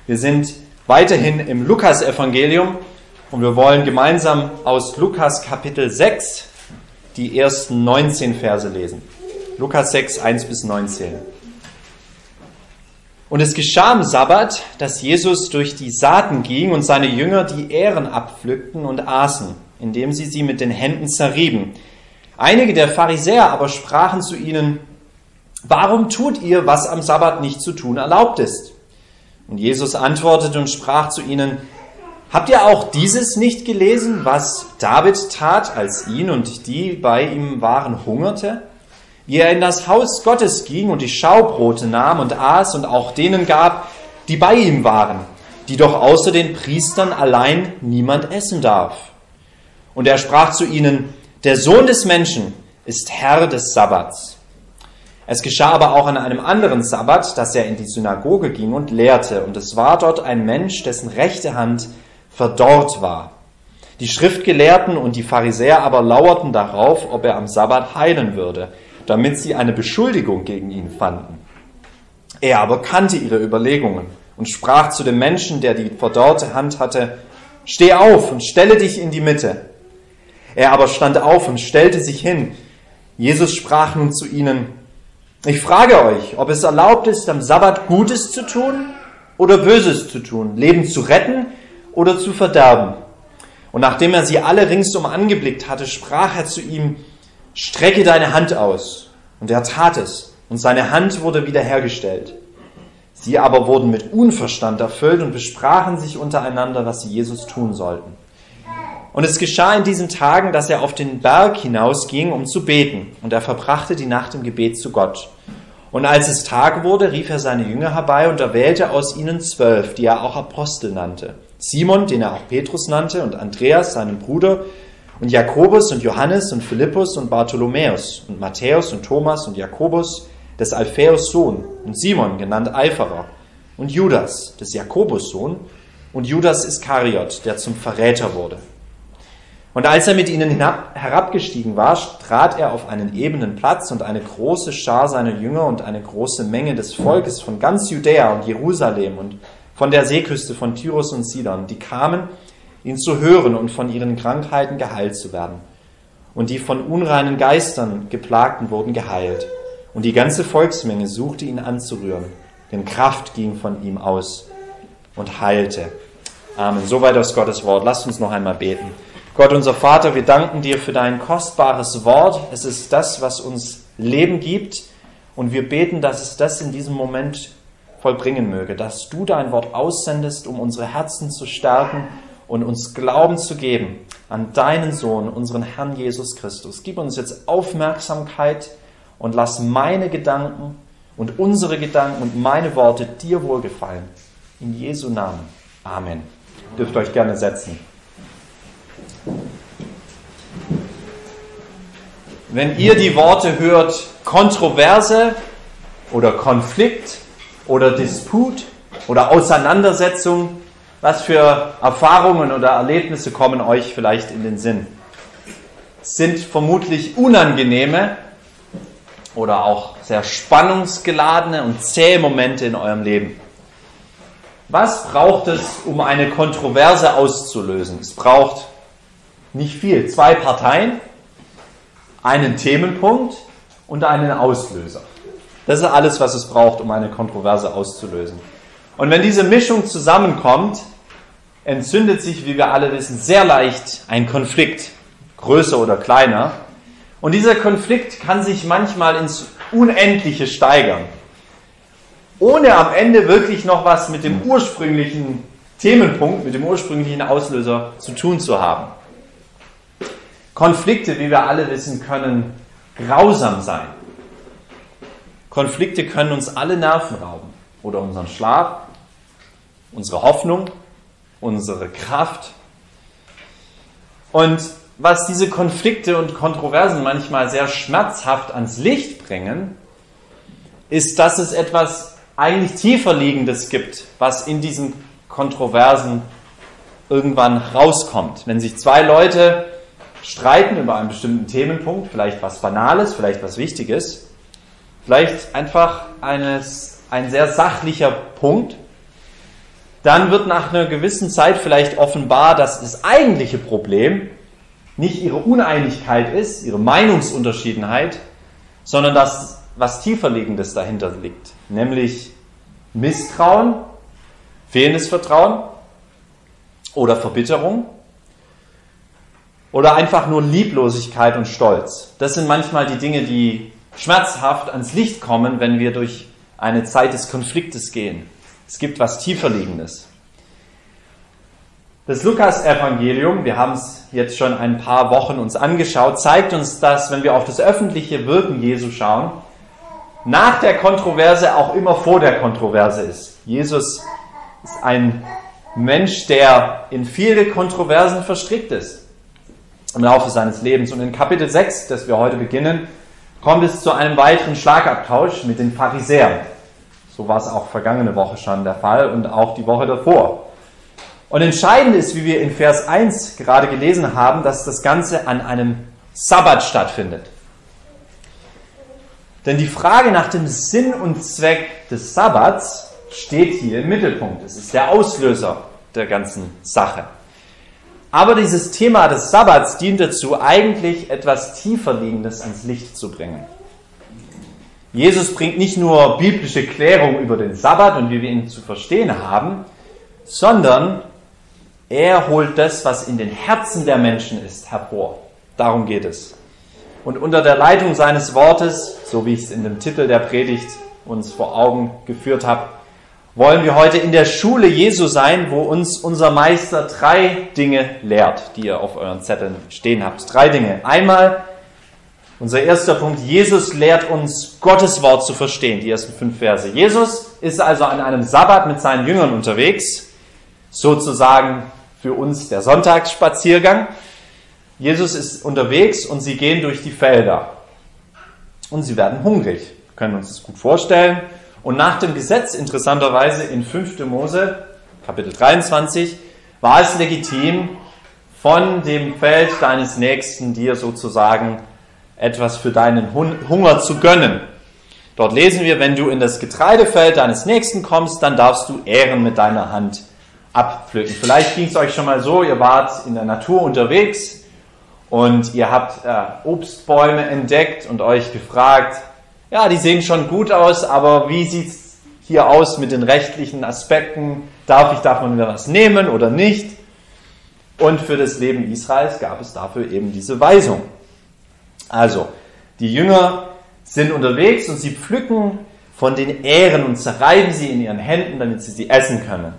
Wir sind weiterhin im Lukas-Evangelium und wir wollen gemeinsam aus Lukas Kapitel 6 die ersten 19 Verse lesen. Lukas 6, 1 bis 19. Und es geschah am Sabbat, dass Jesus durch die Saaten ging und seine Jünger die Ähren abpflückten und aßen, indem sie mit den Händen zerrieben. Einige der Pharisäer aber sprachen zu ihnen: Warum tut ihr, was am Sabbat nicht zu tun erlaubt ist? Und Jesus antwortete und sprach zu ihnen: Habt ihr auch dieses nicht gelesen, was David tat, als ihn und die bei ihm waren hungerte? Wie er in das Haus Gottes ging und die Schaubrote nahm und aß und auch denen gab, die bei ihm waren, die doch außer den Priestern allein niemand essen darf. Und er sprach zu ihnen: Der Sohn des Menschen ist Herr des Sabbats. Es geschah aber auch an einem anderen Sabbat, dass er in die Synagoge ging und lehrte, und es war dort ein Mensch, dessen rechte Hand verdorrt war. Die Schriftgelehrten und die Pharisäer aber lauerten darauf, ob er am Sabbat heilen würde, damit sie eine Beschuldigung gegen ihn fanden. Er aber kannte ihre Überlegungen und sprach zu dem Menschen, der die verdorrte Hand hatte: Steh auf und stelle dich in die Mitte. Er aber stand auf und stellte sich hin. Jesus sprach nun zu ihnen: Ich frage euch, ob es erlaubt ist, am Sabbat Gutes zu tun oder Böses zu tun, Leben zu retten oder zu verderben. Und nachdem er sie alle ringsum angeblickt hatte, sprach er zu ihm: Strecke deine Hand aus. Und er tat es, und seine Hand wurde wiederhergestellt. Sie aber wurden mit Unverstand erfüllt und besprachen sich untereinander, was sie Jesus tun sollten. Und es geschah in diesen Tagen, dass er auf den Berg hinausging, um zu beten, und er verbrachte die Nacht im Gebet zu Gott. Und als es Tag wurde, rief er seine Jünger herbei und erwählte aus ihnen 12, die er auch Apostel nannte: Simon, den er auch Petrus nannte, und Andreas, seinen Bruder, und Jakobus und Johannes und Philippus und Bartholomäus und Matthäus und Thomas und Jakobus, des Alphaeus Sohn, und Simon, genannt Eiferer, und Judas, des Jakobus Sohn, und Judas Iskariot, der zum Verräter wurde. Und als er mit ihnen herabgestiegen war, trat er auf einen ebenen Platz, und eine große Schar seiner Jünger und eine große Menge des Volkes von ganz Judäa und Jerusalem und von der Seeküste von Tyrus und Sidon, die kamen, ihn zu hören und von ihren Krankheiten geheilt zu werden. Und die von unreinen Geistern geplagten wurden geheilt. Und die ganze Volksmenge suchte ihn anzurühren, denn Kraft ging von ihm aus und heilte. Amen. Soweit aus Gottes Wort. Lasst uns noch einmal beten. Gott, unser Vater, wir danken dir für dein kostbares Wort. Es ist das, was uns Leben gibt. Und wir beten, dass es das in diesem Moment vollbringen möge, dass du dein Wort aussendest, um unsere Herzen zu stärken und uns Glauben zu geben an deinen Sohn, unseren Herrn Jesus Christus. Gib uns jetzt Aufmerksamkeit und lass meine Gedanken und unsere Gedanken und meine Worte dir wohlgefallen. In Jesu Namen. Amen. Ihr dürft euch gerne setzen. Wenn ihr die Worte hört, Kontroverse oder Konflikt oder Disput oder Auseinandersetzung, was für Erfahrungen oder Erlebnisse kommen euch vielleicht in den Sinn? Es sind vermutlich unangenehme oder auch sehr spannungsgeladene und zähe Momente in eurem Leben. Was braucht es, um eine Kontroverse auszulösen? Es braucht nicht viel. 2 Parteien, einen Themenpunkt und einen Auslöser. Das ist alles, was es braucht, um eine Kontroverse auszulösen. Und wenn diese Mischung zusammenkommt, entzündet sich, wie wir alle wissen, sehr leicht ein Konflikt, größer oder kleiner. Und dieser Konflikt kann sich manchmal ins Unendliche steigern, ohne am Ende wirklich noch was mit dem ursprünglichen Themenpunkt, mit dem ursprünglichen Auslöser zu tun zu haben. Konflikte, wie wir alle wissen, können grausam sein. Konflikte können uns alle Nerven rauben oder unseren Schlaf, unsere Hoffnung, unsere Kraft. Und was diese Konflikte und Kontroversen manchmal sehr schmerzhaft ans Licht bringen, ist, dass es etwas eigentlich tiefer Liegendes gibt, was in diesen Kontroversen irgendwann rauskommt. Wenn sich 2 Leute streiten über einen bestimmten Themenpunkt, vielleicht was Banales, vielleicht was Wichtiges, vielleicht einfach ein sehr sachlicher Punkt, dann wird nach einer gewissen Zeit vielleicht offenbar, dass das eigentliche Problem nicht ihre Uneinigkeit ist, ihre Meinungsunterschiedenheit, sondern das, was tieferliegendes dahinter liegt, nämlich Misstrauen, fehlendes Vertrauen oder Verbitterung oder einfach nur Lieblosigkeit und Stolz. Das sind manchmal die Dinge, die schmerzhaft ans Licht kommen, wenn wir durch eine Zeit des Konfliktes gehen. Es gibt was Tieferliegendes. Das Lukas-Evangelium, wir haben es jetzt schon ein paar Wochen uns angeschaut, zeigt uns, dass, wenn wir auf das öffentliche Wirken Jesu schauen, nach der Kontroverse auch immer vor der Kontroverse ist. Jesus ist ein Mensch, der in viele Kontroversen verstrickt ist im Laufe seines Lebens. Und in Kapitel 6, das wir heute beginnen, kommt es zu einem weiteren Schlagabtausch mit den Pharisäern. So war es auch vergangene Woche schon der Fall und auch die Woche davor. Und entscheidend ist, wie wir in Vers 1 gerade gelesen haben, dass das Ganze an einem Sabbat stattfindet. Denn die Frage nach dem Sinn und Zweck des Sabbats steht hier im Mittelpunkt. Es ist der Auslöser der ganzen Sache. Aber dieses Thema des Sabbats dient dazu, eigentlich etwas Tieferliegendes ans Licht zu bringen. Jesus bringt nicht nur biblische Klärung über den Sabbat und wie wir ihn zu verstehen haben, sondern er holt das, was in den Herzen der Menschen ist, hervor. Darum geht es. Und unter der Leitung seines Wortes, so wie ich es in dem Titel der Predigt uns vor Augen geführt habe, wollen wir heute in der Schule Jesu sein, wo uns unser Meister 3 Dinge lehrt, die ihr auf euren Zetteln stehen habt. 3 Dinge. Einmal, unser erster Punkt, Jesus lehrt uns, Gottes Wort zu verstehen, die ersten 5 Verse. Jesus ist also an einem Sabbat mit seinen Jüngern unterwegs, sozusagen für uns der Sonntagsspaziergang. Jesus ist unterwegs und sie gehen durch die Felder. Und sie werden hungrig. Wir können uns das gut vorstellen. Und nach dem Gesetz, interessanterweise in 5. Mose, Kapitel 23, war es legitim, von dem Feld deines Nächsten dir sozusagen etwas für deinen Hunger zu gönnen. Dort lesen wir, wenn du in das Getreidefeld deines Nächsten kommst, dann darfst du Ähren mit deiner Hand abpflücken. Vielleicht ging es euch schon mal so, ihr wart in der Natur unterwegs und ihr habt Obstbäume entdeckt und euch gefragt, ja, die sehen schon gut aus, aber wie sieht es hier aus mit den rechtlichen Aspekten? Darf ich davon wieder was nehmen oder nicht? Und für das Leben Israels gab es dafür eben diese Weisung. Also, die Jünger sind unterwegs und sie pflücken von den Ähren und zerreiben sie in ihren Händen, damit sie essen können.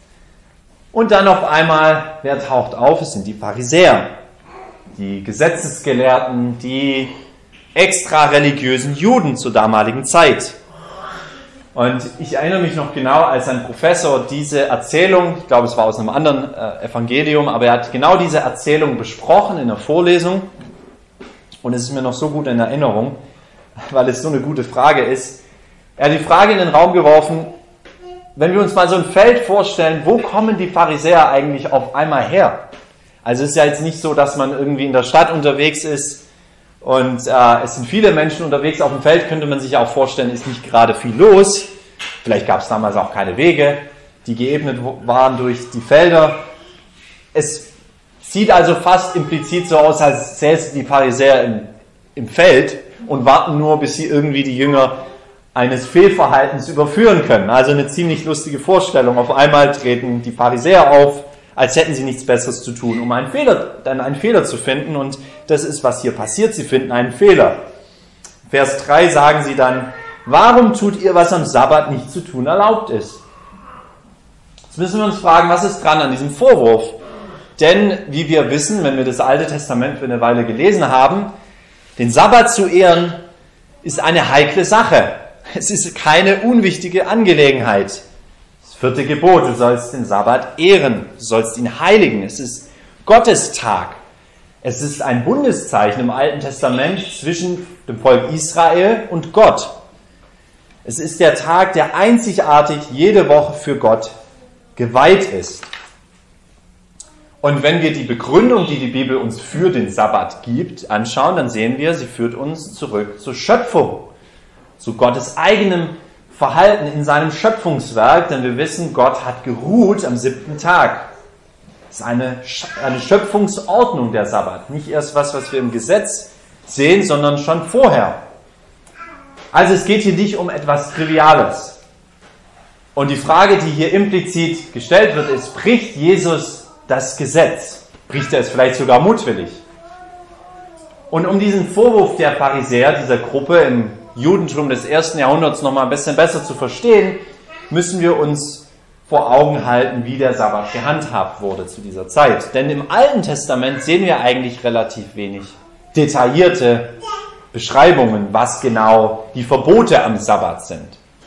Und dann auf einmal, wer taucht auf? Es sind die Pharisäer, die Gesetzesgelehrten, die extra religiösen Juden zur damaligen Zeit. Und ich erinnere mich noch genau, als ein Professor diese Erzählung, ich glaube es war aus einem anderen Evangelium, aber er hat genau diese Erzählung besprochen in der Vorlesung und es ist mir noch so gut in Erinnerung, weil es so eine gute Frage ist. Er hat die Frage in den Raum geworfen, wenn wir uns mal so ein Feld vorstellen, wo kommen die Pharisäer eigentlich auf einmal her? Also es ist ja jetzt nicht so, dass man irgendwie in der Stadt unterwegs ist und es sind viele Menschen unterwegs. Auf dem Feld könnte man sich auch vorstellen, ist nicht gerade viel los. Vielleicht gab es damals auch keine Wege, die geebnet waren durch die Felder. Es sieht also fast implizit so aus, als säßen die Pharisäer im Feld und warten nur, bis sie irgendwie die Jünger eines Fehlverhaltens überführen können. Also eine ziemlich lustige Vorstellung. Auf einmal treten die Pharisäer auf, als hätten sie nichts Besseres zu tun, um einen Fehler zu finden. Und das ist, was hier passiert. Sie finden einen Fehler. Vers 3 sagen sie dann, warum tut ihr, was am Sabbat nicht zu tun erlaubt ist? Jetzt müssen wir uns fragen, was ist dran an diesem Vorwurf? Denn, wie wir wissen, wenn wir das Alte Testament für eine Weile gelesen haben, den Sabbat zu ehren, ist eine heikle Sache. Es ist keine unwichtige Angelegenheit. Das 4. Gebot, du sollst den Sabbat ehren, du sollst ihn heiligen. Es ist Gottestag. Es ist ein Bundeszeichen im Alten Testament zwischen dem Volk Israel und Gott. Es ist der Tag, der einzigartig jede Woche für Gott geweiht ist. Und wenn wir die Begründung, die die Bibel uns für den Sabbat gibt, anschauen, dann sehen wir, sie führt uns zurück zur Schöpfung, zu Gottes eigenem verhalten in seinem Schöpfungswerk, denn wir wissen, Gott hat geruht am 7. Tag. Das ist eine Schöpfungsordnung, der Sabbat. Nicht erst was wir im Gesetz sehen, sondern schon vorher. Also es geht hier nicht um etwas Triviales. Und die Frage, die hier implizit gestellt wird, ist, bricht Jesus das Gesetz? Bricht er es vielleicht sogar mutwillig? Und um diesen Vorwurf der Pharisäer, dieser Gruppe im Judentum des 1. Jahrhunderts noch mal ein bisschen besser zu verstehen, müssen wir uns vor Augen halten, wie der Sabbat gehandhabt wurde zu dieser Zeit. Denn im Alten Testament sehen wir eigentlich relativ wenig detaillierte Beschreibungen, was genau die Verbote am Sabbat sind.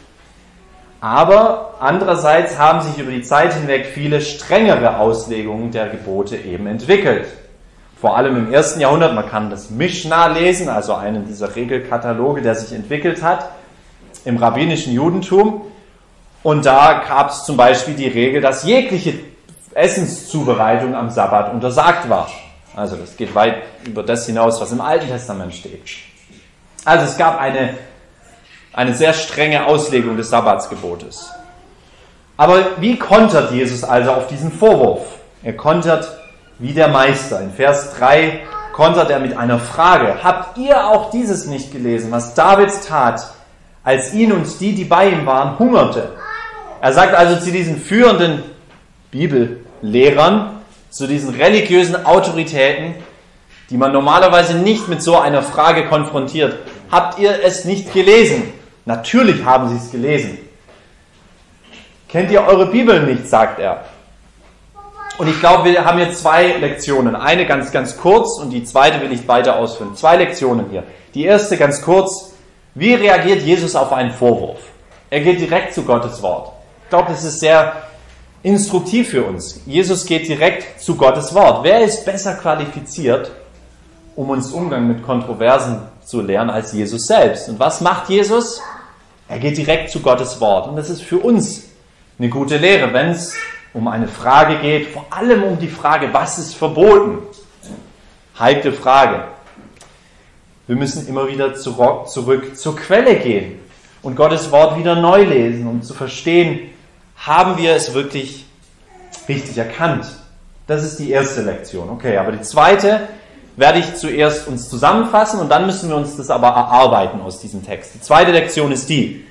Aber andererseits haben sich über die Zeit hinweg viele strengere Auslegungen der Gebote eben entwickelt. Vor allem im 1. Jahrhundert, man kann das Mishnah lesen, also einen dieser Regelkataloge, der sich entwickelt hat im rabbinischen Judentum. Und da gab es zum Beispiel die Regel, dass jegliche Essenszubereitung am Sabbat untersagt war. Also das geht weit über das hinaus, was im Alten Testament steht. Also es gab eine sehr strenge Auslegung des Sabbatsgebotes. Aber wie kontert Jesus also auf diesen Vorwurf? Er kontert wie der Meister. In Vers 3 kontert er mit einer Frage. Habt ihr auch dieses nicht gelesen, was David tat, als ihn und die bei ihm waren, hungerte? Er sagt also zu diesen führenden Bibellehrern, zu diesen religiösen Autoritäten, die man normalerweise nicht mit so einer Frage konfrontiert. Habt ihr es nicht gelesen? Natürlich haben sie es gelesen. Kennt ihr eure Bibel nicht, sagt er. Und ich glaube, wir haben hier 2 Lektionen. Eine ganz kurz und die zweite will ich weiter ausführen. 2 Lektionen hier. Die erste ganz kurz. Wie reagiert Jesus auf einen Vorwurf? Er geht direkt zu Gottes Wort. Ich glaube, das ist sehr instruktiv für uns. Jesus geht direkt zu Gottes Wort. Wer ist besser qualifiziert, um uns Umgang mit Kontroversen zu lernen, als Jesus selbst? Und was macht Jesus? Er geht direkt zu Gottes Wort. Und das ist für uns eine gute Lehre, wenn es um eine Frage geht, vor allem um die Frage, was ist verboten? Heikle Frage. Wir müssen immer wieder zurück zur Quelle gehen und Gottes Wort wieder neu lesen, um zu verstehen, haben wir es wirklich richtig erkannt? Das ist die erste Lektion. Okay, aber die zweite werde ich zuerst uns zusammenfassen und dann müssen wir uns das aber erarbeiten aus diesem Text. Die zweite Lektion ist die: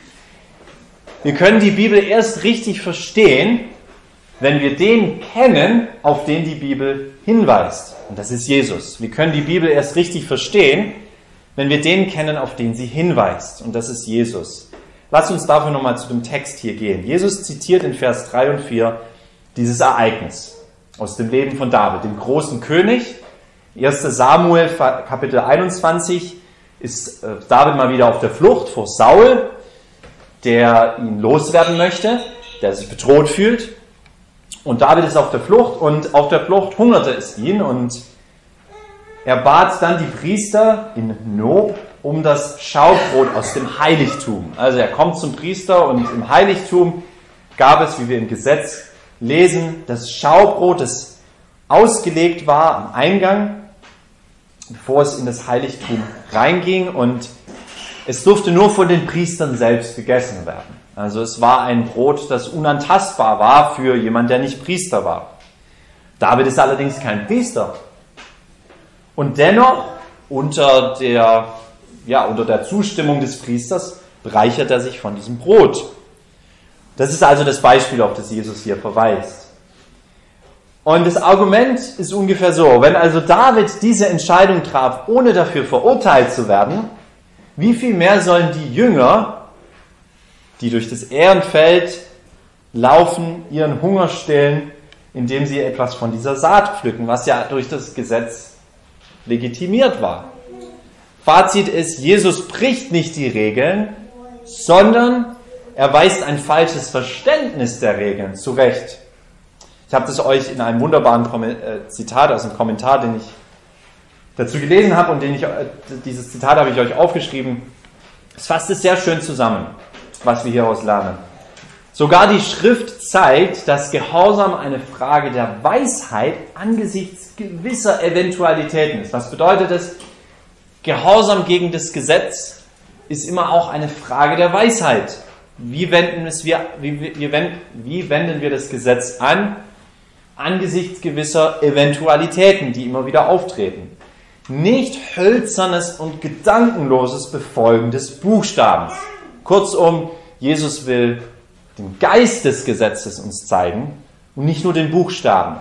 Wir können die Bibel erst richtig verstehen, wenn wir den kennen, auf den die Bibel hinweist. Und das ist Jesus. Wir können die Bibel erst richtig verstehen, wenn wir den kennen, auf den sie hinweist. Und das ist Jesus. Lass uns dafür nochmal zu dem Text hier gehen. Jesus zitiert in Vers 3 und 4 dieses Ereignis aus dem Leben von David, dem großen König. 1. Samuel, Kapitel 21, ist David mal wieder auf der Flucht vor Saul, der ihn loswerden möchte, der sich bedroht fühlt. Und David ist auf der Flucht und auf der Flucht hungerte es ihn und er bat dann die Priester in Nob um das Schaubrot aus dem Heiligtum. Also er kommt zum Priester und im Heiligtum gab es, wie wir im Gesetz lesen, das Schaubrot, das ausgelegt war am Eingang, bevor es in das Heiligtum reinging, und es durfte nur von den Priestern selbst gegessen werden. Also es war ein Brot, das unantastbar war für jemanden, der nicht Priester war. David ist allerdings kein Priester. Und dennoch, unter der Zustimmung des Priesters, bereichert er sich von diesem Brot. Das ist also das Beispiel, auf das Jesus hier verweist. Und das Argument ist ungefähr so: Wenn also David diese Entscheidung traf, ohne dafür verurteilt zu werden, wie viel mehr sollen die Jünger, die durch das Ährenfeld laufen, ihren Hunger stillen, indem sie etwas von dieser Saat pflücken, was ja durch das Gesetz legitimiert war. Fazit ist, Jesus bricht nicht die Regeln, sondern er weist ein falsches Verständnis der Regeln zurecht. Ich habe das euch in einem wunderbaren Zitat aus einem Kommentar, den ich dazu gelesen habe, und dieses Zitat habe ich euch aufgeschrieben. Es fasst es sehr schön zusammen, was wir hieraus lernen. Sogar die Schrift zeigt, dass Gehorsam eine Frage der Weisheit angesichts gewisser Eventualitäten ist. Was bedeutet es? Gehorsam gegen das Gesetz ist immer auch eine Frage der Weisheit. Wie wenden wir das Gesetz an? Angesichts gewisser Eventualitäten, die immer wieder auftreten. Nicht hölzernes und gedankenloses Befolgen des Buchstabens. Kurzum, Jesus will den Geist des Gesetzes uns zeigen und nicht nur den Buchstaben.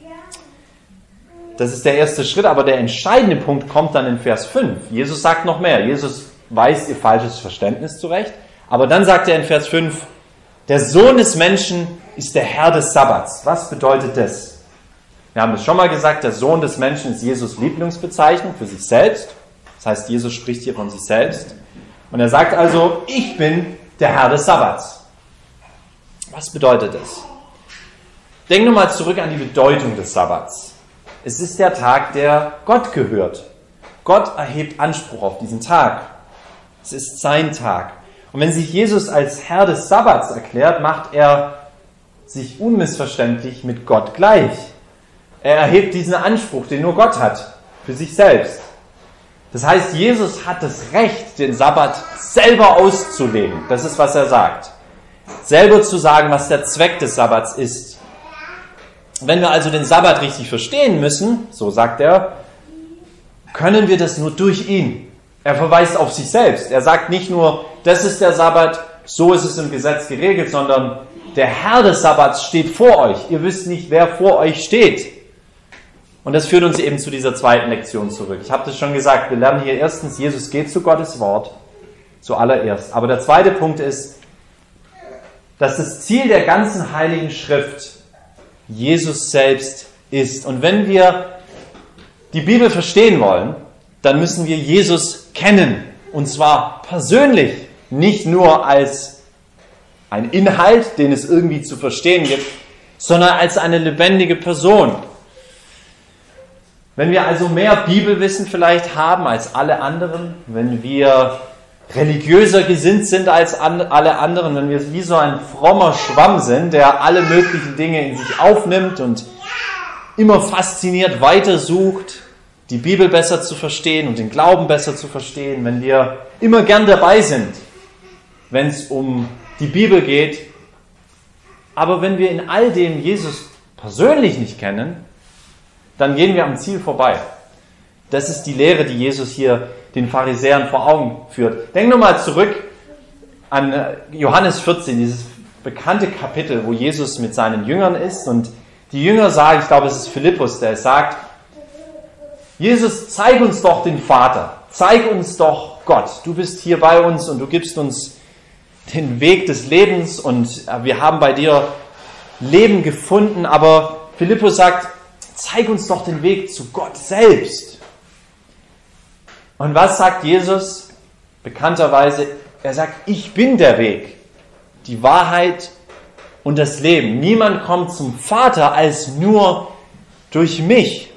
Das ist der erste Schritt, aber der entscheidende Punkt kommt dann in Vers 5. Jesus sagt noch mehr. Jesus weist ihr falsches Verständnis zurecht, aber dann sagt er in Vers 5, der Sohn des Menschen ist der Herr des Sabbats. Was bedeutet das? Wir haben es schon mal gesagt, der Sohn des Menschen ist Jesus' Lieblingsbezeichnung für sich selbst. Das heißt, Jesus spricht hier von sich selbst. Und er sagt also, ich bin der Herr des Sabbats. Was bedeutet das? Denk nur mal zurück an die Bedeutung des Sabbats. Es ist der Tag, der Gott gehört. Gott erhebt Anspruch auf diesen Tag. Es ist sein Tag. Und wenn sich Jesus als Herr des Sabbats erklärt, macht er sich unmissverständlich mit Gott gleich. Er erhebt diesen Anspruch, den nur Gott hat, für sich selbst. Das heißt, Jesus hat das Recht, den Sabbat selber auszulegen. Das ist, was er sagt. Selber zu sagen, was der Zweck des Sabbats ist. Wenn wir also den Sabbat richtig verstehen müssen, so sagt er, können wir das nur durch ihn. Er verweist auf sich selbst. Er sagt nicht nur, das ist der Sabbat, so ist es im Gesetz geregelt, sondern der Herr des Sabbats steht vor euch. Ihr wisst nicht, wer vor euch steht. Und das führt uns eben zu dieser zweiten Lektion zurück. Ich habe das schon gesagt, wir lernen hier erstens, Jesus geht zu Gottes Wort, zuallererst. Aber der zweite Punkt ist, dass das Ziel der ganzen Heiligen Schrift Jesus selbst ist. Und wenn wir die Bibel verstehen wollen, dann müssen wir Jesus kennen. Und zwar persönlich, nicht nur als ein Inhalt, den es irgendwie zu verstehen gibt, sondern als eine lebendige Person. Wenn wir also mehr Bibelwissen vielleicht haben als alle anderen, wenn wir religiöser gesinnt sind als alle anderen, wenn wir wie so ein frommer Schwamm sind, der alle möglichen Dinge in sich aufnimmt und immer fasziniert weitersucht, die Bibel besser zu verstehen und den Glauben besser zu verstehen, wenn wir immer gern dabei sind, wenn es um die Bibel geht, aber wenn wir in all dem Jesus persönlich nicht kennen, dann gehen wir am Ziel vorbei. Das ist die Lehre, die Jesus hier den Pharisäern vor Augen führt. Denk nur mal zurück an Johannes 14, dieses bekannte Kapitel, wo Jesus mit seinen Jüngern ist und die Jünger sagen, ich glaube, es ist Philippus, der sagt, Jesus, zeig uns doch den Vater, zeig uns doch Gott. Du bist hier bei uns und du gibst uns den Weg des Lebens und wir haben bei dir Leben gefunden, aber Philippus sagt, zeig uns doch den Weg zu Gott selbst. Und was sagt Jesus? Bekannterweise, er sagt, ich bin der Weg, die Wahrheit und das Leben. Niemand kommt zum Vater als nur durch mich.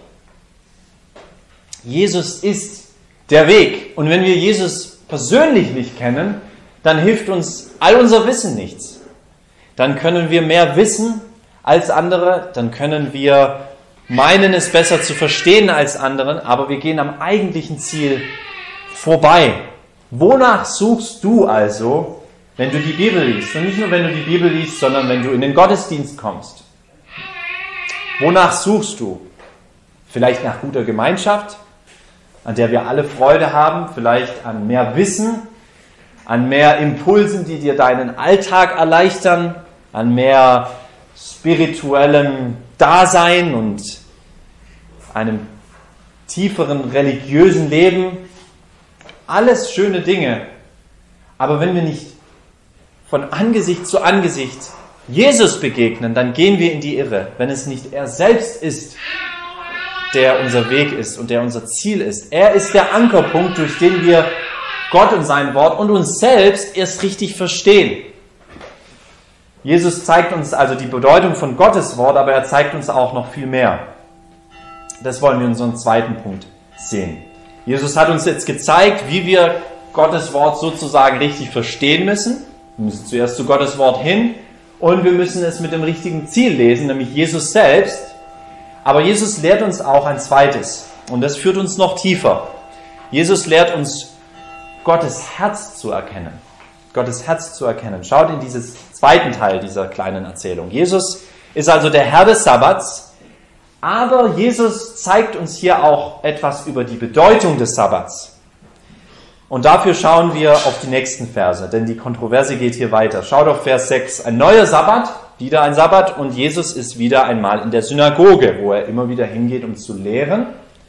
Jesus ist der Weg. Und wenn wir Jesus persönlich nicht kennen, dann hilft uns all unser Wissen nichts. Dann können wir mehr wissen als andere, dann können wir meinen, es besser zu verstehen als anderen, aber wir gehen am eigentlichen Ziel vorbei. Wonach suchst du also, wenn du die Bibel liest? Und nicht nur, wenn du die Bibel liest, sondern wenn du in den Gottesdienst kommst. Wonach suchst du? Vielleicht nach guter Gemeinschaft, an der wir alle Freude haben, vielleicht an mehr Wissen, an mehr Impulsen, die dir deinen Alltag erleichtern, an mehr spirituellem Dasein und einem tieferen religiösen Leben. Alles schöne Dinge. Aber wenn wir nicht von Angesicht zu Angesicht Jesus begegnen, dann gehen wir in die Irre, wenn es nicht er selbst ist, der unser Weg ist und der unser Ziel ist. Er ist der Ankerpunkt, durch den wir Gott und sein Wort und uns selbst erst richtig verstehen. Jesus zeigt uns also die Bedeutung von Gottes Wort, aber er zeigt uns auch noch viel mehr. Das wollen wir in unserem zweiten Punkt sehen. Jesus hat uns jetzt gezeigt, wie wir Gottes Wort sozusagen richtig verstehen müssen. Wir müssen zuerst zu Gottes Wort hin und wir müssen es mit dem richtigen Ziel lesen, nämlich Jesus selbst. Aber Jesus lehrt uns auch ein zweites und das führt uns noch tiefer. Jesus lehrt uns, Gottes Herz zu erkennen. Gottes Herz zu erkennen. Schaut in diesen zweiten Teil dieser kleinen Erzählung. Jesus ist also der Herr des Sabbats, aber Jesus zeigt uns hier auch etwas über die Bedeutung des Sabbats. Und dafür schauen wir auf die nächsten Verse, denn die Kontroverse geht hier weiter. Schaut auf Vers 6. Ein neuer Sabbat, wieder ein Sabbat, und Jesus ist wieder einmal in der Synagoge, wo er immer wieder hingeht, um zu lehren.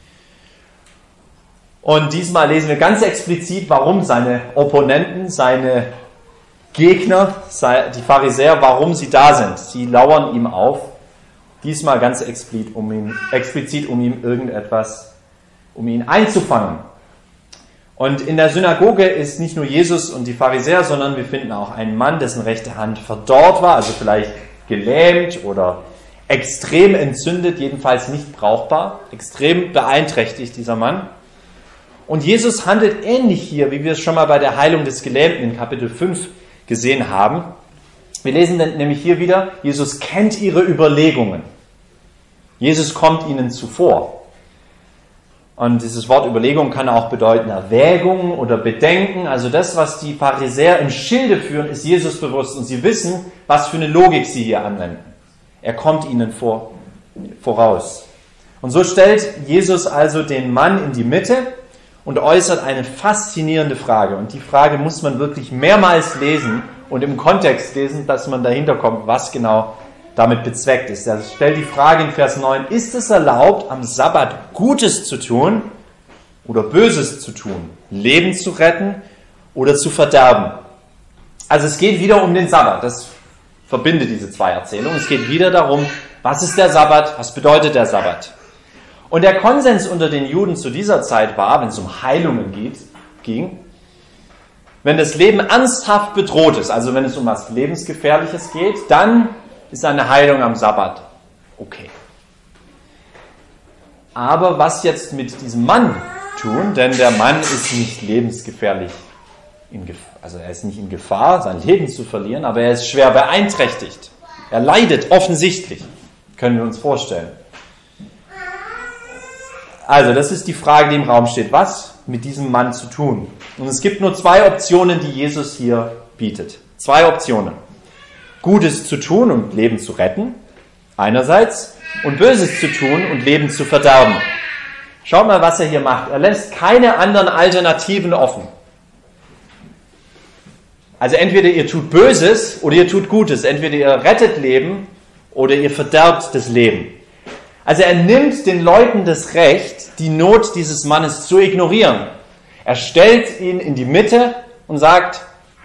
Und diesmal lesen wir ganz explizit, warum seine Opponenten, seine Gegner, die Pharisäer, warum sie da sind. Sie lauern ihm auf. Diesmal ganz explizit, um ihn einzufangen. Und in der Synagoge ist nicht nur Jesus und die Pharisäer, sondern wir finden auch einen Mann, dessen rechte Hand verdorrt war, also vielleicht gelähmt oder extrem entzündet, jedenfalls nicht brauchbar, extrem beeinträchtigt dieser Mann. Und Jesus handelt ähnlich hier, wie wir es schon mal bei der Heilung des Gelähmten in Kapitel 5 gesehen haben. Wir lesen nämlich hier wieder, Jesus kennt ihre Überlegungen. Jesus kommt ihnen zuvor. Und dieses Wort Überlegung kann auch bedeuten Erwägung oder Bedenken. Also das, was die Pharisäer im Schilde führen, ist Jesus bewusst. Und sie wissen, was für eine Logik sie hier anwenden. Er kommt ihnen voraus. Und so stellt Jesus also den Mann in die Mitte und äußert eine faszinierende Frage. Und die Frage muss man wirklich mehrmals lesen und im Kontext lesen, dass man dahinter kommt, was genau damit bezweckt ist. Er stellt die Frage in Vers 9, ist es erlaubt, am Sabbat Gutes zu tun oder Böses zu tun, Leben zu retten oder zu verderben? Also es geht wieder um den Sabbat, das verbindet diese zwei Erzählungen. Es geht wieder darum, was ist der Sabbat, was bedeutet der Sabbat? Und der Konsens unter den Juden zu dieser Zeit war, wenn es um Heilungen ging, wenn das Leben ernsthaft bedroht ist, also wenn es um was Lebensgefährliches geht, dann ist eine Heilung am Sabbat okay. Aber was jetzt mit diesem Mann tun? Denn der Mann ist nicht lebensgefährlich, also er ist nicht in Gefahr, sein Leben zu verlieren, aber er ist schwer beeinträchtigt. Er leidet offensichtlich, können wir uns vorstellen. Also das ist die Frage, die im Raum steht. Was mit diesem Mann zu tun? Und es gibt nur zwei Optionen, die Jesus hier bietet. Zwei Optionen. Gutes zu tun und Leben zu retten, einerseits, und Böses zu tun und Leben zu verderben. Schaut mal, was er hier macht. Er lässt keine anderen Alternativen offen. Also entweder ihr tut Böses oder ihr tut Gutes. Entweder ihr rettet Leben oder ihr verderbt das Leben. Also er nimmt den Leuten das Recht, die Not dieses Mannes zu ignorieren. Er stellt ihn in die Mitte und sagt,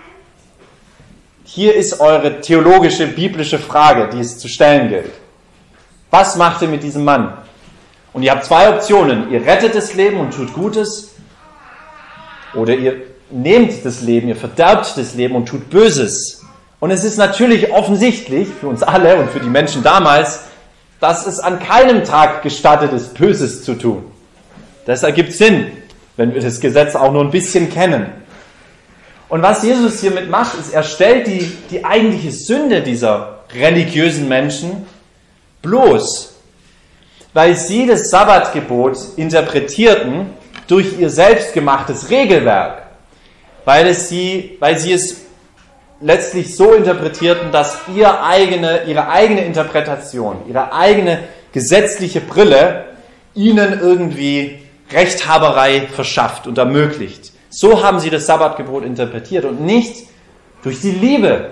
hier ist eure theologische, biblische Frage, die es zu stellen gilt. Was macht ihr mit diesem Mann? Und ihr habt zwei Optionen. Ihr rettet das Leben und tut Gutes. Oder ihr nehmt das Leben, ihr verderbt das Leben und tut Böses. Und es ist natürlich offensichtlich für uns alle und für die Menschen damals, dass es an keinem Tag gestattet ist, Böses zu tun. Das ergibt Sinn, wenn wir das Gesetz auch nur ein bisschen kennen. Und was Jesus hiermit macht, ist, er stellt die eigentliche Sünde dieser religiösen Menschen bloß, weil sie das Sabbatgebot interpretierten durch ihr selbstgemachtes Regelwerk, weil sie es letztlich so interpretierten, dass ihre eigene Interpretation, ihre eigene gesetzliche Brille ihnen irgendwie Rechthaberei verschafft und ermöglicht. So haben sie das Sabbatgebot interpretiert und nicht durch die Liebe.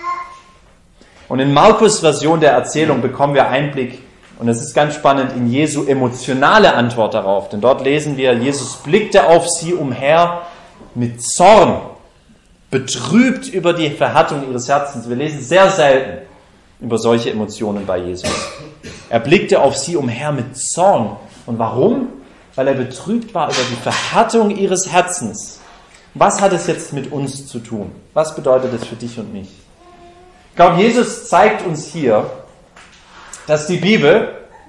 Und in Markus' Version der Erzählung bekommen wir Einblick, und es ist ganz spannend, in Jesu emotionale Antwort darauf. Denn dort lesen wir, Jesus blickte auf sie umher mit Zorn, betrübt über die Verhärtung ihres Herzens. Wir lesen sehr selten über solche Emotionen bei Jesus. Er blickte auf sie umher mit Zorn. Und warum? Weil er betrübt war über die Verhärtung ihres Herzens. Was hat es jetzt mit uns zu tun? Was bedeutet das für dich und mich? Ich glaube, Jesus zeigt uns hier, dass die Bibel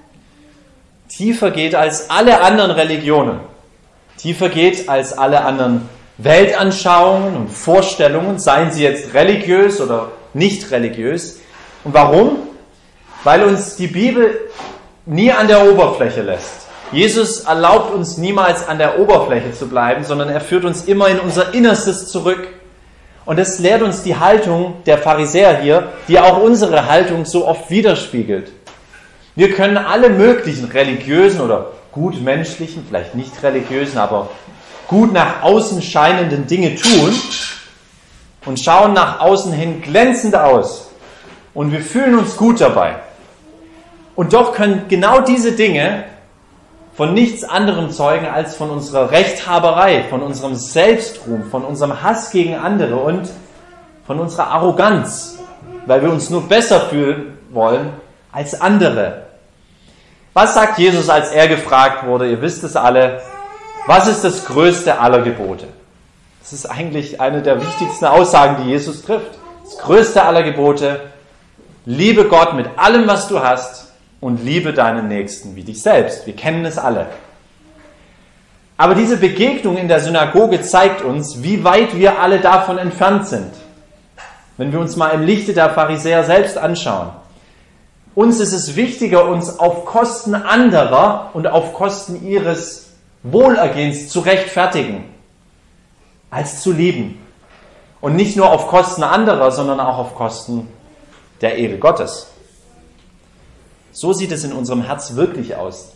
tiefer geht als alle anderen Religionen, tiefer geht als alle anderen Weltanschauungen und Vorstellungen, seien sie jetzt religiös oder nicht religiös. Und warum? Weil uns die Bibel nie an der Oberfläche lässt. Jesus erlaubt uns niemals an der Oberfläche zu bleiben, sondern er führt uns immer in unser Innerstes zurück. Und das lehrt uns die Haltung der Pharisäer hier, die auch unsere Haltung so oft widerspiegelt. Wir können alle möglichen religiösen oder gut menschlichen, vielleicht nicht religiösen, aber gut nach außen scheinenden Dinge tun und schauen nach außen hin glänzend aus. Und wir fühlen uns gut dabei. Und doch können genau diese Dinge von nichts anderem zeugen als von unserer Rechthaberei, von unserem Selbstruhm, von unserem Hass gegen andere und von unserer Arroganz, weil wir uns nur besser fühlen wollen als andere. Was sagt Jesus, als er gefragt wurde? Ihr wisst es alle. Was ist das größte aller Gebote? Das ist eigentlich eine der wichtigsten Aussagen, die Jesus trifft. Das größte aller Gebote: Liebe Gott mit allem, was du hast, und liebe deinen Nächsten wie dich selbst. Wir kennen es alle. Aber diese Begegnung in der Synagoge zeigt uns, wie weit wir alle davon entfernt sind. Wenn wir uns mal im Lichte der Pharisäer selbst anschauen. Uns ist es wichtiger, uns auf Kosten anderer und auf Kosten ihres Wohlergehens zu rechtfertigen, als zu lieben. Und nicht nur auf Kosten anderer, sondern auch auf Kosten der Ehre Gottes. So sieht es in unserem Herz wirklich aus.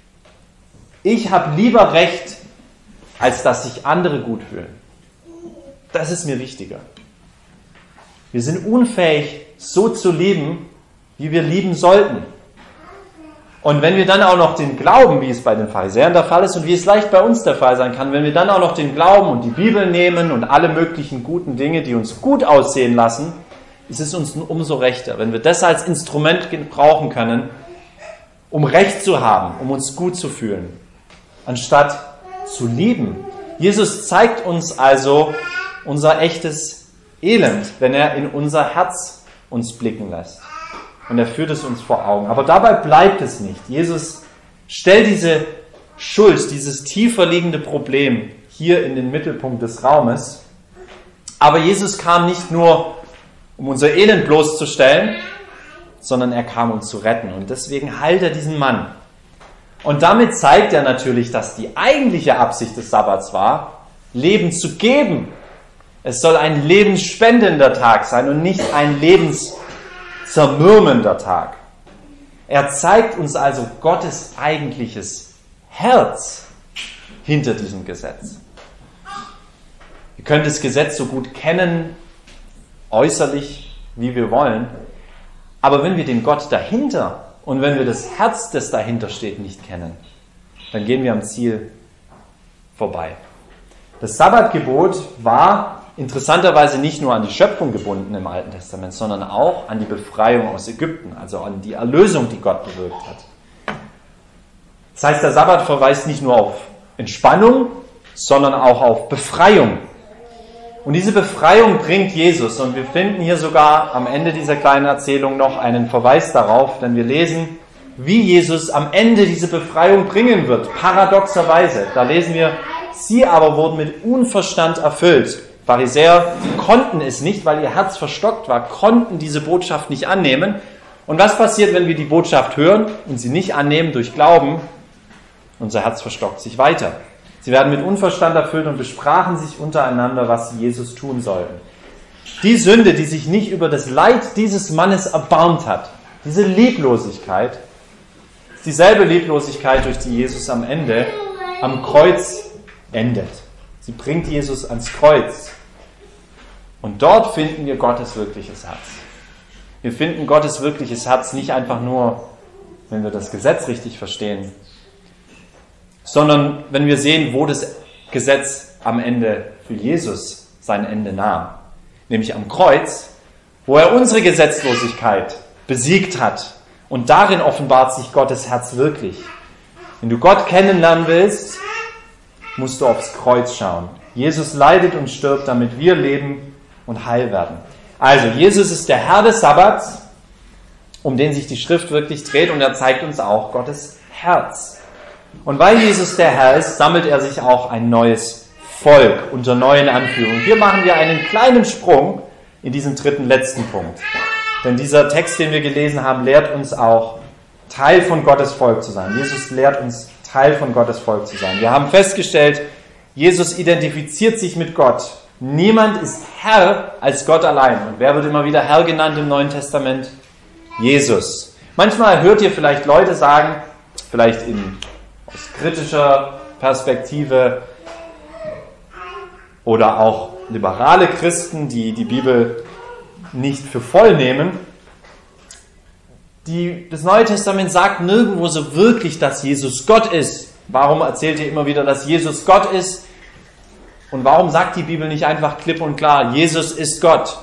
Ich habe lieber Recht, als dass sich andere gut fühlen. Das ist mir wichtiger. Wir sind unfähig, so zu lieben, wie wir lieben sollten. Und wenn wir dann auch noch den Glauben, wie es bei den Pharisäern der Fall ist und wie es leicht bei uns der Fall sein kann, wenn wir dann auch noch den Glauben und die Bibel nehmen und alle möglichen guten Dinge, die uns gut aussehen lassen, ist es uns umso rechter, wenn wir das als Instrument gebrauchen können, um Recht zu haben, um uns gut zu fühlen, anstatt zu lieben. Jesus zeigt uns also unser echtes Elend, wenn er in unser Herz uns blicken lässt. Und er führt es uns vor Augen. Aber dabei bleibt es nicht. Jesus stellt diese Schuld, dieses tiefer liegende Problem hier in den Mittelpunkt des Raumes. Aber Jesus kam nicht nur, um unser Elend bloßzustellen, sondern er kam, um zu retten. Und deswegen heilt er diesen Mann. Und damit zeigt er natürlich, dass die eigentliche Absicht des Sabbats war, Leben zu geben. Es soll ein lebensspendender Tag sein und nicht ein lebenszermürmender Tag. Er zeigt uns also Gottes eigentliches Herz hinter diesem Gesetz. Wir können das Gesetz so gut kennen, äußerlich, wie wir wollen, aber wenn wir den Gott dahinter und wenn wir das Herz, das dahinter steht, nicht kennen, dann gehen wir am Ziel vorbei. Das Sabbatgebot war interessanterweise nicht nur an die Schöpfung gebunden im Alten Testament, sondern auch an die Befreiung aus Ägypten, also an die Erlösung, die Gott bewirkt hat. Das heißt, der Sabbat verweist nicht nur auf Entspannung, sondern auch auf Befreiung. Und diese Befreiung bringt Jesus. Und wir finden hier sogar am Ende dieser kleinen Erzählung noch einen Verweis darauf, denn wir lesen, wie Jesus am Ende diese Befreiung bringen wird, paradoxerweise. Da lesen wir, sie aber wurden mit Unverstand erfüllt. Pharisäer konnten es nicht, weil ihr Herz verstockt war, konnten diese Botschaft nicht annehmen. Und was passiert, wenn wir die Botschaft hören und sie nicht annehmen durch Glauben? Unser Herz verstockt sich weiter. Sie werden mit Unverstand erfüllt und besprachen sich untereinander, was sie Jesus tun sollten. Die Sünde, die sich nicht über das Leid dieses Mannes erbarmt hat, diese Lieblosigkeit, ist dieselbe Lieblosigkeit, durch die Jesus am Ende am Kreuz endet. Sie bringt Jesus ans Kreuz. Und dort finden wir Gottes wirkliches Herz. Wir finden Gottes wirkliches Herz nicht einfach nur, wenn wir das Gesetz richtig verstehen, sondern wenn wir sehen, wo das Gesetz am Ende für Jesus sein Ende nahm. Nämlich am Kreuz, wo er unsere Gesetzlosigkeit besiegt hat. Und darin offenbart sich Gottes Herz wirklich. Wenn du Gott kennenlernen willst, musst du aufs Kreuz schauen. Jesus leidet und stirbt, damit wir leben und heil werden. Also, Jesus ist der Herr des Sabbats, um den sich die Schrift wirklich dreht, und er zeigt uns auch Gottes Herz. Und weil Jesus der Herr ist, sammelt er sich auch ein neues Volk unter neuen Anführungen. Hier machen wir einen kleinen Sprung in diesen dritten, letzten Punkt. Denn dieser Text, den wir gelesen haben, lehrt uns auch, Teil von Gottes Volk zu sein. Jesus lehrt uns, Teil von Gottes Volk zu sein. Wir haben festgestellt, Jesus identifiziert sich mit Gott Niemand ist Herr als Gott allein. Und wer wird immer wieder Herr genannt im Neuen Testament? Jesus. Manchmal hört ihr vielleicht Leute sagen, vielleicht aus kritischer Perspektive oder auch liberale Christen, die die Bibel nicht für voll nehmen, das Neue Testament sagt nirgendwo so wirklich, dass Jesus Gott ist. Warum erzählt ihr immer wieder, dass Jesus Gott ist? Und warum sagt die Bibel nicht einfach klipp und klar, Jesus ist Gott?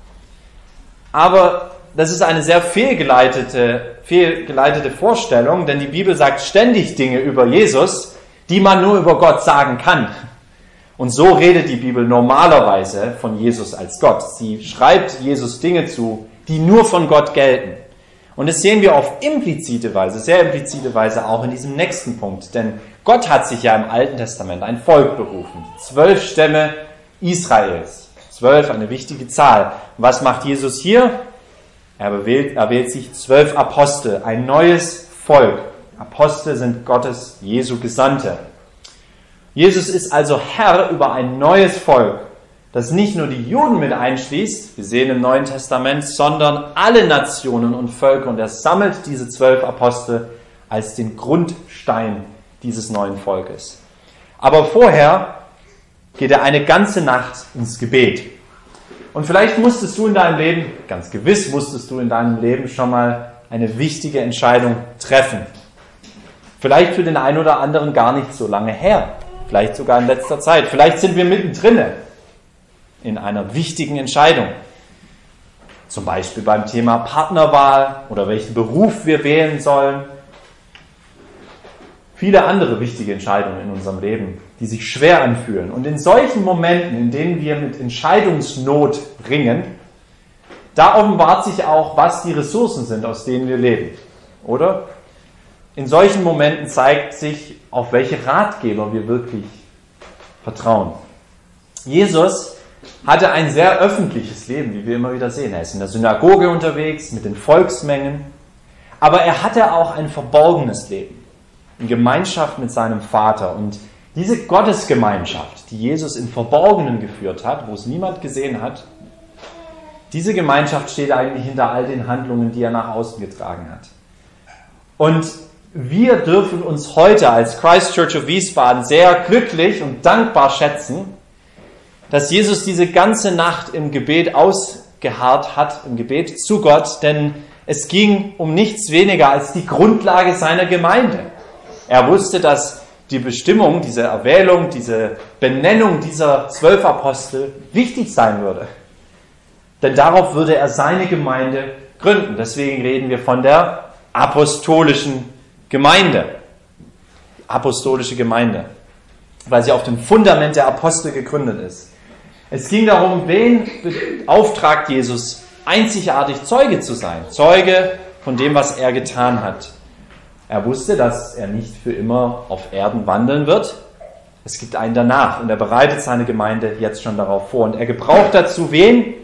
Aber das ist eine sehr fehlgeleitete Vorstellung, denn die Bibel sagt ständig Dinge über Jesus, die man nur über Gott sagen kann. Und so redet die Bibel normalerweise von Jesus als Gott. Sie schreibt Jesus Dinge zu, die nur von Gott gelten. Und das sehen wir auf implizite Weise, sehr implizite Weise auch in diesem nächsten Punkt. Denn Gott hat sich ja im Alten Testament ein Volk berufen. 12 Stämme Israels. 12, eine wichtige Zahl. Was macht Jesus hier? Er wählt sich 12 Apostel, ein neues Volk. Apostel sind Gottes, Jesu Gesandte. Jesus ist also Herr über ein neues Volk, das nicht nur die Juden mit einschließt, wir sehen im Neuen Testament, sondern alle Nationen und Völker. Und er sammelt diese 12 Apostel als den Grundstein dieses neuen Volkes. Aber vorher geht er eine ganze Nacht ins Gebet. Und vielleicht musstest du in deinem Leben, ganz gewiss musstest du in deinem Leben schon mal eine wichtige Entscheidung treffen. Vielleicht für den einen oder anderen gar nicht so lange her. Vielleicht sogar in letzter Zeit. Vielleicht sind wir mittendrin in einer wichtigen Entscheidung. Zum Beispiel beim Thema Partnerwahl oder welchen Beruf wir wählen sollen. Viele andere wichtige Entscheidungen in unserem Leben, die sich schwer anfühlen. Und in solchen Momenten, in denen wir mit Entscheidungsnot ringen, da offenbart sich auch, was die Ressourcen sind, aus denen wir leben. Oder? In solchen Momenten zeigt sich, auf welche Ratgeber wir wirklich vertrauen. Jesus hatte ein sehr öffentliches Leben, wie wir immer wieder sehen. Er ist in der Synagoge unterwegs, mit den Volksmengen. Aber er hatte auch ein verborgenes Leben, in Gemeinschaft mit seinem Vater. Und diese Gottesgemeinschaft, die Jesus im Verborgenen geführt hat, wo es niemand gesehen hat, diese Gemeinschaft steht eigentlich hinter all den Handlungen, die er nach außen getragen hat. Und wir dürfen uns heute als Christ Church of Wiesbaden sehr glücklich und dankbar schätzen, dass Jesus diese ganze Nacht im Gebet ausgeharrt hat, im Gebet zu Gott, denn es ging um nichts weniger als die Grundlage seiner Gemeinde. Er wusste, dass die Bestimmung, diese Erwählung, diese Benennung dieser 12 Apostel wichtig sein würde. Denn darauf würde er seine Gemeinde gründen. Deswegen reden wir von der apostolischen Gemeinde. Apostolische Gemeinde. Weil sie auf dem Fundament der Apostel gegründet ist. Es ging darum, wen beauftragt Jesus, einzigartig Zeuge zu sein. Zeuge von dem, was er getan hat. Er wusste, dass er nicht für immer auf Erden wandeln wird. Es gibt einen danach und er bereitet seine Gemeinde jetzt schon darauf vor. Und er gebraucht dazu wen?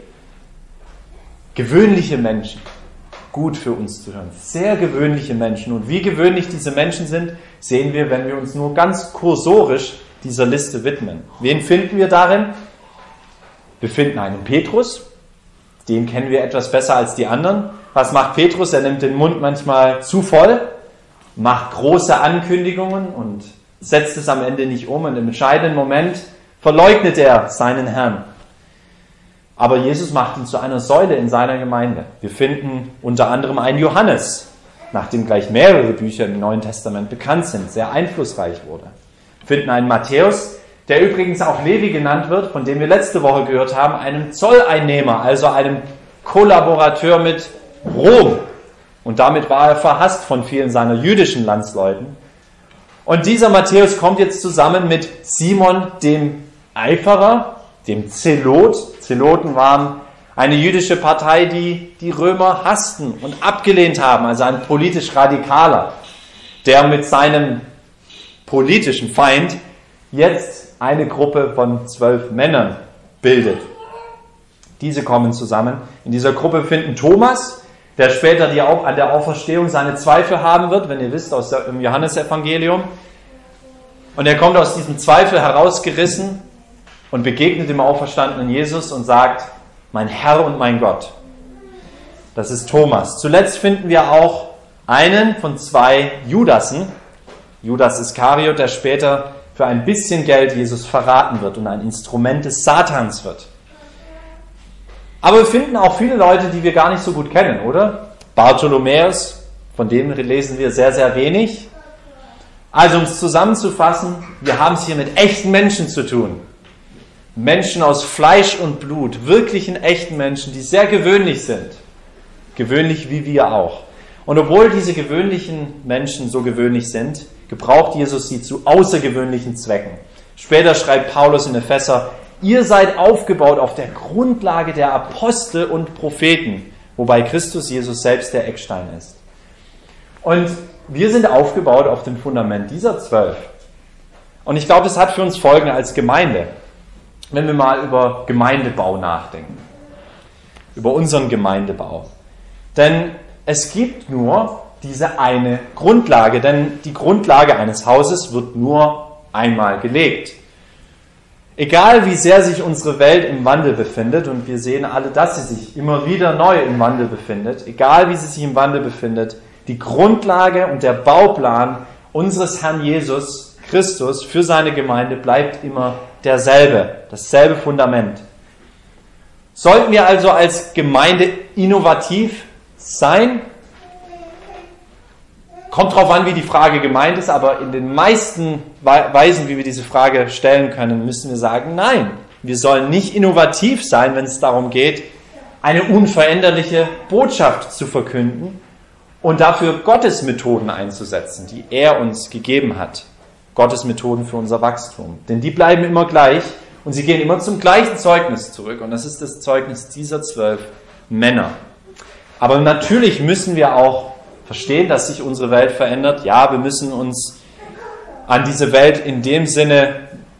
Gewöhnliche Menschen. Gut für uns zu hören. Sehr gewöhnliche Menschen. Und wie gewöhnlich diese Menschen sind, sehen wir, wenn wir uns nur ganz kursorisch dieser Liste widmen. Wen finden wir darin? Wir finden einen Petrus. Den kennen wir etwas besser als die anderen. Was macht Petrus? Er nimmt den Mund manchmal zu voll, macht große Ankündigungen und setzt es am Ende nicht um. Und im entscheidenden Moment verleugnet er seinen Herrn. Aber Jesus macht ihn zu einer Säule in seiner Gemeinde. Wir finden unter anderem einen Johannes, nachdem gleich mehrere Bücher im Neuen Testament bekannt sind, sehr einflussreich wurde. Wir finden einen Matthäus, der übrigens auch Levi genannt wird, von dem wir letzte Woche gehört haben, einem Zolleinnehmer, also einem Kollaborateur mit Rom. Und damit war er verhasst von vielen seiner jüdischen Landsleuten. Und dieser Matthäus kommt jetzt zusammen mit Simon dem Eiferer, dem Zelot. Zeloten waren eine jüdische Partei, die die Römer hassten und abgelehnt haben, also ein politisch Radikaler, der mit seinem politischen Feind jetzt eine Gruppe von 12 Männern bildet. Diese kommen zusammen. In dieser Gruppe finden Thomas, der später an der Auferstehung seine Zweifel haben wird, wenn ihr wisst, aus dem Johannesevangelium. Und er kommt aus diesem Zweifel herausgerissen und begegnet dem auferstandenen Jesus und sagt, mein Herr und mein Gott. Das ist Thomas. Zuletzt finden wir auch einen von 2 Judasen, Judas Iskariot, der später für ein bisschen Geld Jesus verraten wird und ein Instrument des Satans wird. Aber wir finden auch viele Leute, die wir gar nicht so gut kennen, oder? Bartholomäus, von dem lesen wir sehr, sehr wenig. Also um es zusammenzufassen, wir haben es hier mit echten Menschen zu tun. Menschen aus Fleisch und Blut, wirklichen echten Menschen, die sehr gewöhnlich sind. Gewöhnlich wie wir auch. Und obwohl diese gewöhnlichen Menschen so gewöhnlich sind, gebraucht Jesus sie zu außergewöhnlichen Zwecken. Später schreibt Paulus in Epheser, ihr seid aufgebaut auf der Grundlage der Apostel und Propheten, wobei Christus Jesus selbst der Eckstein ist. Und wir sind aufgebaut auf dem Fundament dieser 12. Und ich glaube, das hat für uns Folgen als Gemeinde, wenn wir mal über Gemeindebau nachdenken. Über unseren Gemeindebau. Denn es gibt nur diese eine Grundlage, denn die Grundlage eines Hauses wird nur einmal gelegt. Egal wie sehr sich unsere Welt im Wandel befindet, und wir sehen alle, dass sie sich immer wieder neu im Wandel befindet, egal wie sie sich im Wandel befindet, die Grundlage und der Bauplan unseres Herrn Jesus Christus für seine Gemeinde bleibt immer derselbe, dasselbe Fundament. Sollten wir also als Gemeinde innovativ sein? Kommt darauf an, wie die Frage gemeint ist, aber in den meisten Weisen, wie wir diese Frage stellen können, müssen wir sagen, nein, wir sollen nicht innovativ sein, wenn es darum geht, eine unveränderliche Botschaft zu verkünden und dafür Gottes Methoden einzusetzen, die er uns gegeben hat. Gottes Methoden für unser Wachstum. Denn die bleiben immer gleich und sie gehen immer zum gleichen Zeugnis zurück. Und das ist das Zeugnis dieser 12 Männer. Aber natürlich müssen wir auch verstehen, dass sich unsere Welt verändert. Ja, wir müssen uns an diese Welt in dem Sinne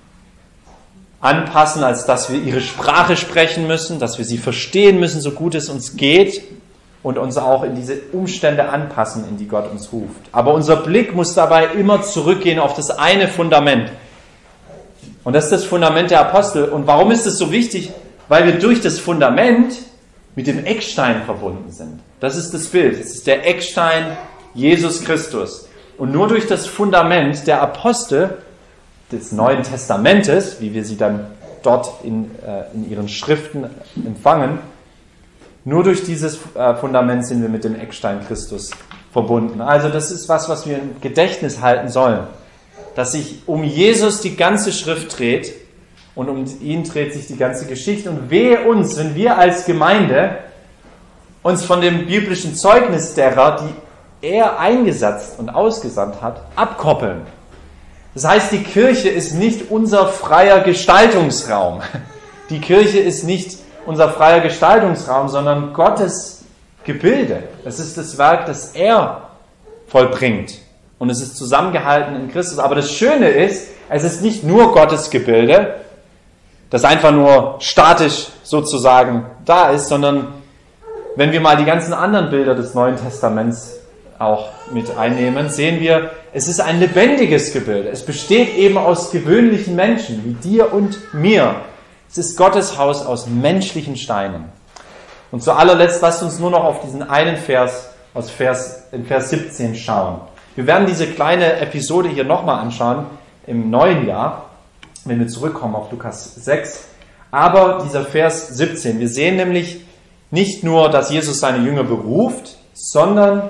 anpassen, als dass wir ihre Sprache sprechen müssen, dass wir sie verstehen müssen, so gut es uns geht und uns auch in diese Umstände anpassen, in die Gott uns ruft. Aber unser Blick muss dabei immer zurückgehen auf das eine Fundament. Und das ist das Fundament der Apostel. Und warum ist es so wichtig? Weil wir durch das Fundament mit dem Eckstein verbunden sind. Das ist das Bild. Es ist der Eckstein Jesus Christus. Und nur durch das Fundament der Apostel des Neuen Testamentes, wie wir sie dann dort in ihren Schriften empfangen, nur durch dieses Fundament sind wir mit dem Eckstein Christus verbunden. Also das ist was wir im Gedächtnis halten sollen. Dass sich um Jesus die ganze Schrift dreht und um ihn dreht sich die ganze Geschichte. Und wehe uns, wenn wir als Gemeinde uns von dem biblischen Zeugnis derer, die er eingesetzt und ausgesandt hat, abkoppeln. Das heißt, die Kirche ist nicht unser freier Gestaltungsraum. Die Kirche ist nicht unser freier Gestaltungsraum, sondern Gottes Gebilde. Es ist das Werk, das er vollbringt. Und es ist zusammengehalten in Christus. Aber das Schöne ist, es ist nicht nur Gottes Gebilde, das einfach nur statisch sozusagen da ist, sondern wenn wir mal die ganzen anderen Bilder des Neuen Testaments auch mit einnehmen, sehen wir, es ist ein lebendiges Gebilde. Es besteht eben aus gewöhnlichen Menschen, wie dir und mir. Es ist Gottes Haus aus menschlichen Steinen. Und zu allerletzt lasst uns nur noch auf diesen einen Vers in Vers 17 schauen. Wir werden diese kleine Episode hier nochmal anschauen im neuen Jahr, wenn wir zurückkommen auf Lukas 6. Aber dieser Vers 17, wir sehen nämlich nicht nur, dass Jesus seine Jünger beruft, sondern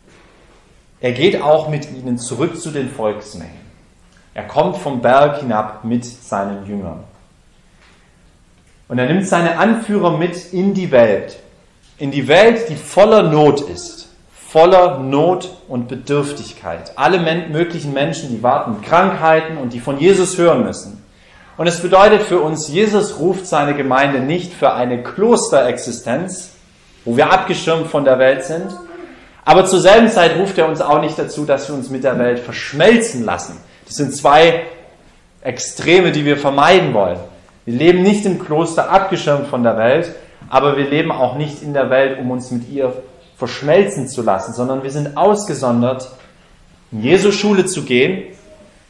er geht auch mit ihnen zurück zu den Volksmengen. Er kommt vom Berg hinab mit seinen Jüngern. Und er nimmt seine Anführer mit in die Welt, die voller Not ist, voller Not und Bedürftigkeit. Alle möglichen Menschen, die warten mit Krankheiten und die von Jesus hören müssen. Und es bedeutet für uns, Jesus ruft seine Gemeinde nicht für eine Klosterexistenz, wo wir abgeschirmt von der Welt sind, aber zur selben Zeit ruft er uns auch nicht dazu, dass wir uns mit der Welt verschmelzen lassen. Das sind zwei Extreme, die wir vermeiden wollen. Wir leben nicht im Kloster abgeschirmt von der Welt, aber wir leben auch nicht in der Welt, um uns mit ihr verschmelzen zu lassen, sondern wir sind ausgesondert, in Jesu Schule zu gehen,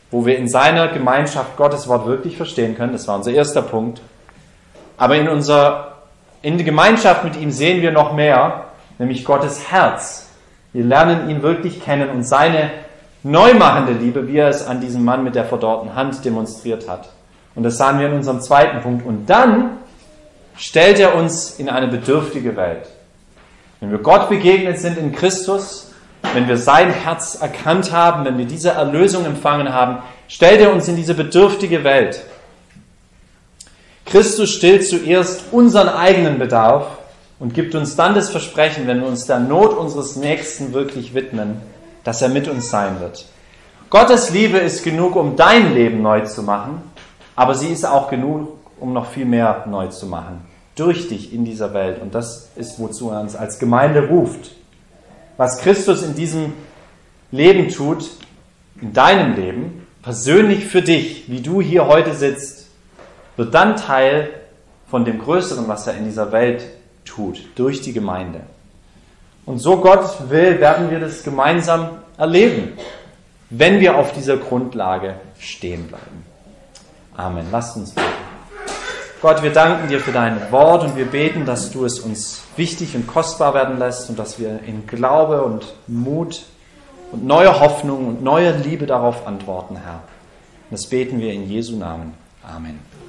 wo wir in seiner Gemeinschaft Gottes Wort wirklich verstehen können. Das war unser erster Punkt. Aber in der Gemeinschaft mit ihm sehen wir noch mehr, nämlich Gottes Herz. Wir lernen ihn wirklich kennen und seine neumachende Liebe, wie er es an diesem Mann mit der verdorrten Hand demonstriert hat. Und das sahen wir in unserem zweiten Punkt. Und dann stellt er uns in eine bedürftige Welt. Wenn wir Gott begegnet sind in Christus, wenn wir sein Herz erkannt haben, wenn wir diese Erlösung empfangen haben, stellt er uns in diese bedürftige Welt. Christus stillt zuerst unseren eigenen Bedarf und gibt uns dann das Versprechen, wenn wir uns der Not unseres Nächsten wirklich widmen, dass er mit uns sein wird. Gottes Liebe ist genug, um dein Leben neu zu machen, aber sie ist auch genug, um noch viel mehr neu zu machen. Durch dich in dieser Welt. Und das ist, wozu er uns als Gemeinde ruft. Was Christus in diesem Leben tut, in deinem Leben, persönlich für dich, wie du hier heute sitzt, wird dann Teil von dem Größeren, was er in dieser Welt tut, durch die Gemeinde. Und so Gott will, werden wir das gemeinsam erleben, wenn wir auf dieser Grundlage stehen bleiben. Amen. Lasst uns beten. Gott, wir danken dir für dein Wort und wir beten, dass du es uns wichtig und kostbar werden lässt und dass wir in Glaube und Mut und neuer Hoffnung und neuer Liebe darauf antworten, Herr. Und das beten wir in Jesu Namen. Amen.